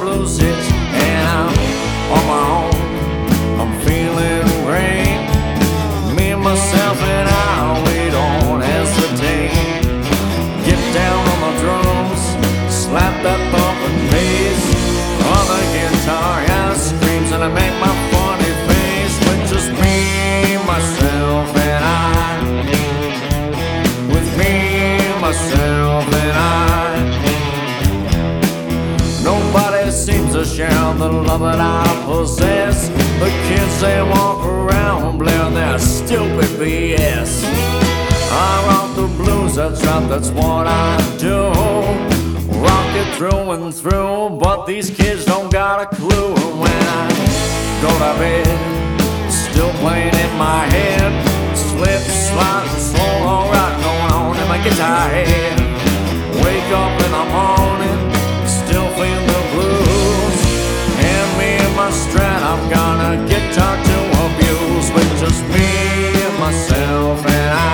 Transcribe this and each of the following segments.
blues hits, and I'm on my own. I'm feeling great. Me, myself, and I, we don't hesitate. Get down on the drums, slap that thumping bass. On the guitar, I screams and I make my funny face. With just me, myself, and I. With me, myself, and I. Nobody seems to share the love that I possess. The kids, they walk around blaring their stupid BS. I rock the blues, that's right, that's what I do. Rock it through and through, but these kids don't got a clue. When I go to bed, still playing in my head. Slip, slide, slow, alright, going on in my guitar head. Wake up in the morning, still feeling the blues. And me and my Strat, I've got a guitar to abuse. With just me and myself and I.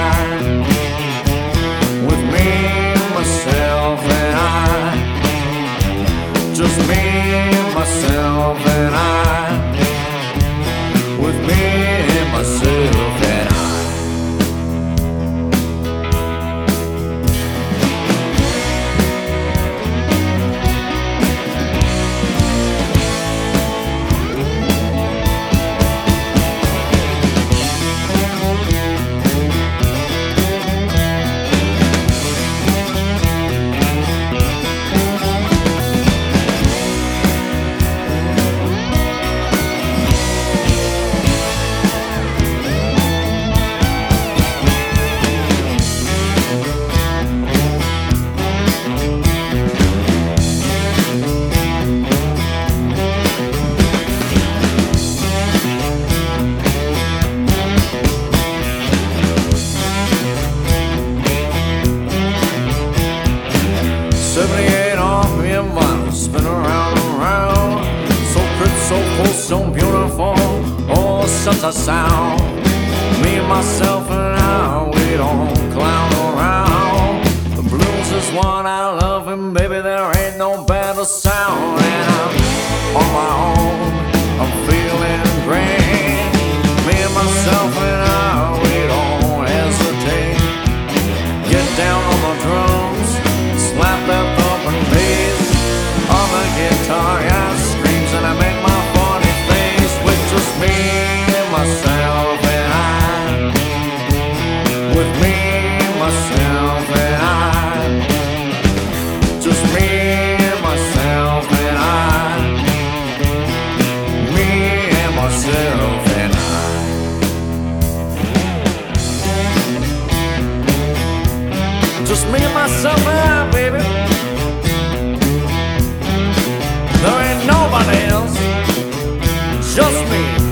With me, myself and I. Just me, myself and I. With me, myself and I. Spin around and round, so crisp, so full, so beautiful, oh, such a sound. Me, myself, and I, we don't clown around. The blues is what I love, and baby, there ain't no better sound. And I'm on my own, I'm feeling great. Me, myself, and I, we don't hesitate. Get down on the drums, slap that thumping bass. On the guitar, I screams and I make my funny face. With just me and myself and I. With me, myself and I. Just me and myself and I. Me and myself and I. Just me and myself and I, baby. There ain't nobody else, just me.